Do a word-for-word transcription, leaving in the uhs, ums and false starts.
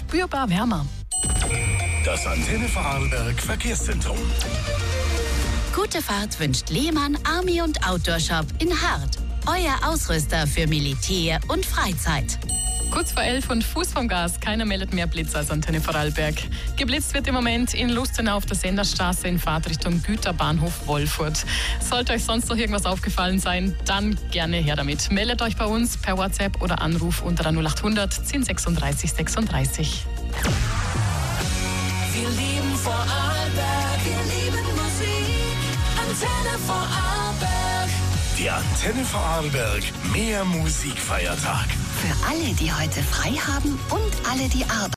spürbar wärmer. Das Antenne Vorarlberg Verkehrszentrum. Gute Fahrt wünscht Lehmann Army und Outdoor Shop in Hart. Euer Ausrüster für Militär und Freizeit. Kurz vor elf und Fuß vom Gas. Keiner meldet mehr Blitz als Antenne Vorarlberg. Geblitzt wird im Moment in Lustenau auf der Senderstraße in Fahrtrichtung Güterbahnhof Wolfurt. Sollte euch sonst noch irgendwas aufgefallen sein, dann gerne her damit. Meldet euch bei uns per WhatsApp oder Anruf unter der null acht hundert zehn sechsunddreißig sechsunddreißig. Wir lieben Vorarlberg, wir lieben Musik. Antenne Vorarlberg. Die Antenne Vorarlberg Mehr Musikfeiertag. Für alle, die heute frei haben und alle, die arbeiten.